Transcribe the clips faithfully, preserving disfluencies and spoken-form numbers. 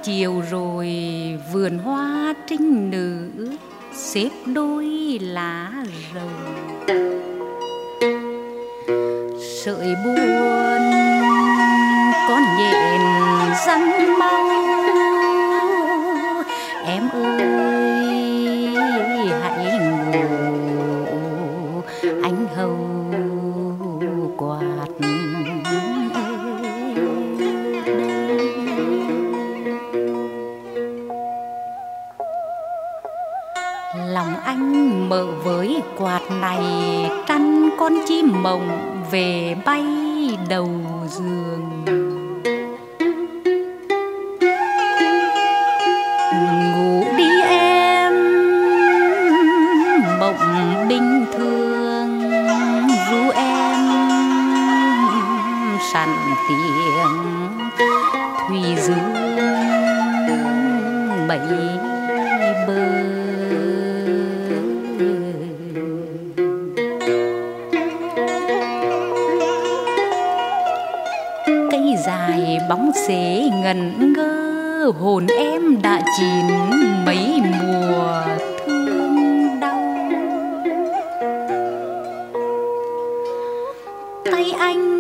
chiều rồi vườn hoa trinh nữ xếp đôi lá rồng, sợi buồn con nhện răng mau. Em ơi hãy ngủ, anh hầu quạt lòng anh mở với quạt này, trăn con chim mộng về bay đầu giường. Ngủ đi em, mộng bình thường ru em sẵn tiếng thủy dương mấy bờ. Cây dài bóng xế ngẩn ngơ, hồn em đã chín mấy mùa thương đau. Tay anh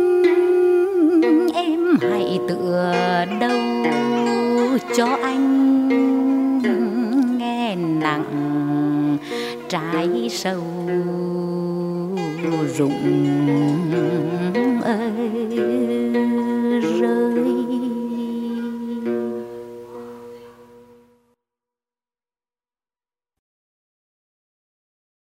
em hãy tựa đâu cho anh nghe nặng trái sâu rụng